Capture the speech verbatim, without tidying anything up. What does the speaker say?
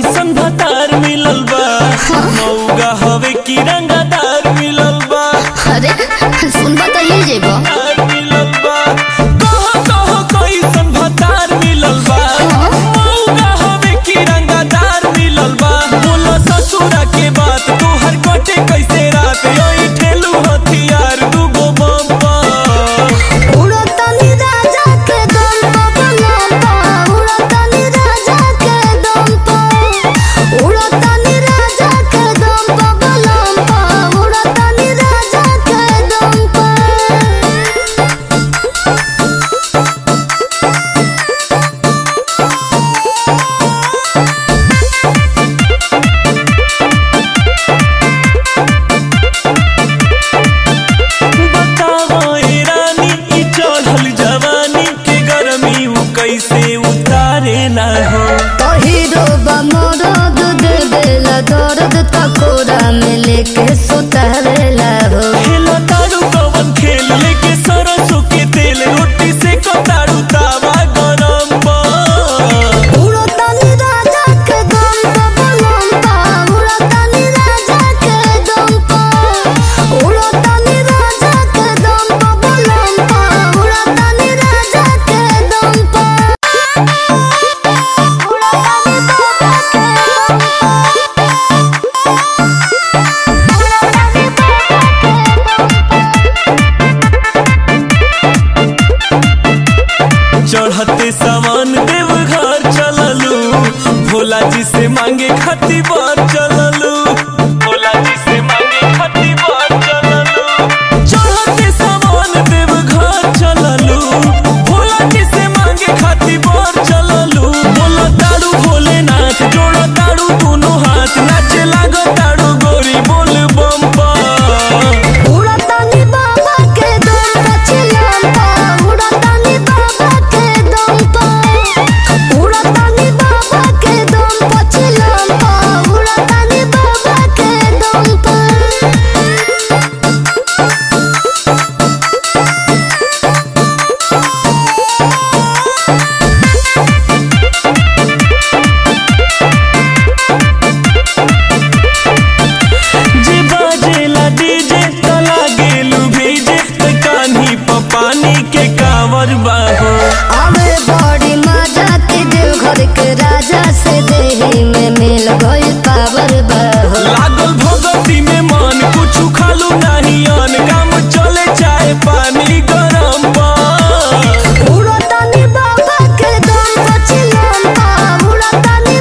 कैसन भतार मिलल बा मौगा हवे की रंगदार मिलल बा। अरे सुनबा त ले जेबो मिलल बा कहो कहो कैसन भतार मिलल बा मौगा हवे की रंगदार मिलल बा। बोलो ससुरा के बात तोहर कटे कैसे रात ओई ठेलू हथियार दूगो बम बा। उड़तनी राजा के दम पर लंपा उड़तनी राजा के दम पर उड़तनी राजा के दम पर लंपा उड़तनी राजा के दम पर। बताओ ए रानी ई चढ़ल जवानी के गरमी उ कैसे उतारेला हो। तो हीरो बमरद देवेला दर्द तकोरा में लेके सुतारेला हो। खेला तारू कवन खेल लेके सरसों के तेल रोटी से कतारू तावा गरम बा। उड़तनी राजा के दम पर लंपा उड़तनी राजा के दम पर उड़तनी राजा के दम पर लंपा उड़तनी राजा के दम पर उड़तनी चढ़ते सामान देव घर चललू भोला जी से मांगे खाती बार चललू भोला जी